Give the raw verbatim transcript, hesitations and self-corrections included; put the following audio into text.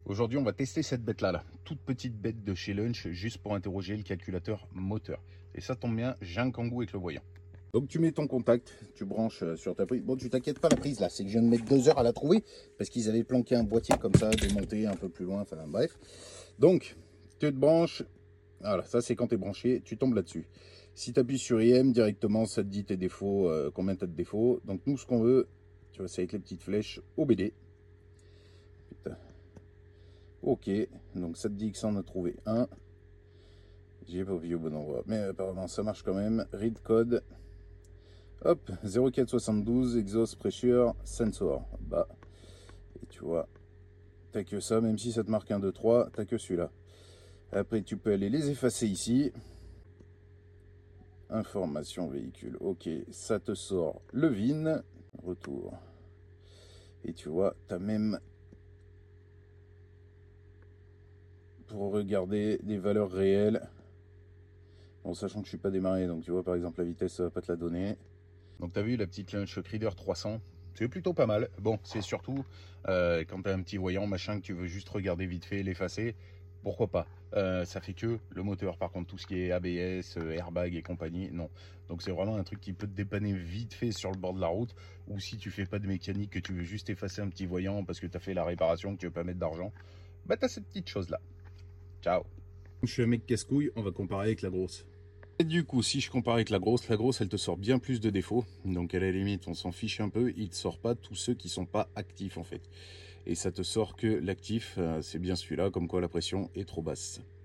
Aujourd'hui, on va tester cette bête-là, là. Toute petite bête de chez Lunch, juste pour interroger le calculateur moteur. Et ça tombe bien, j'ai un Kangoo avec le voyant. Donc tu mets ton contact, tu branches sur ta prise. Bon, tu t'inquiètes pas, la prise là, c'est que je viens de mettre deux heures à la trouver parce qu'ils avaient planqué un boîtier comme ça, démonté un peu plus loin, enfin bref. Donc, tu te branches, voilà, ça c'est quand tu es branché, tu tombes là-dessus. Si tu appuies sur I M directement, ça te dit tes défauts, euh, combien tu as de défauts. Donc nous, ce qu'on veut, tu vois, c'est avec les petites flèches O B D. Putain. Ok, donc ça te dit que ça en a trouvé un. J'ai pas vu au bon endroit, mais apparemment ça marche quand même. Read code. Hop, zéro quatre soixante-douze, exhaust pressure, sensor. Bah, et tu vois, t'as que ça, même si ça te marque un, deux, trois, t'as que celui-là. Après, tu peux aller les effacer ici. Information véhicule, ok, ça te sort le V I N. Retour. Et tu vois, t'as même, pour regarder des valeurs réelles, bon, sachant que je suis pas démarré, donc tu vois, par exemple, la vitesse, ça va pas te la donner. Donc tu as vu la petite Lunch Reader trois cents, c'est plutôt pas mal. Bon, c'est surtout euh, quand tu as un petit voyant, machin, que tu veux juste regarder vite fait, l'effacer, pourquoi pas. Euh, ça fait que le moteur, par contre, tout ce qui est A B S, airbag et compagnie, non. Donc c'est vraiment un truc qui peut te dépanner vite fait sur le bord de la route, ou si tu fais pas de mécanique, que tu veux juste effacer un petit voyant parce que tu as fait la réparation, que tu veux pas mettre d'argent, bah tu as cette petite chose-là. Ciao. Je suis un mec casse-couille, on va comparer avec la grosse. Et du coup, si je compare avec la grosse, la grosse, elle te sort bien plus de défauts. Donc à la limite, on s'en fiche un peu. Il te sort pas tous ceux qui sont pas actifs en fait. Et ça te sort que l'actif, c'est bien celui-là, comme quoi la pression est trop basse.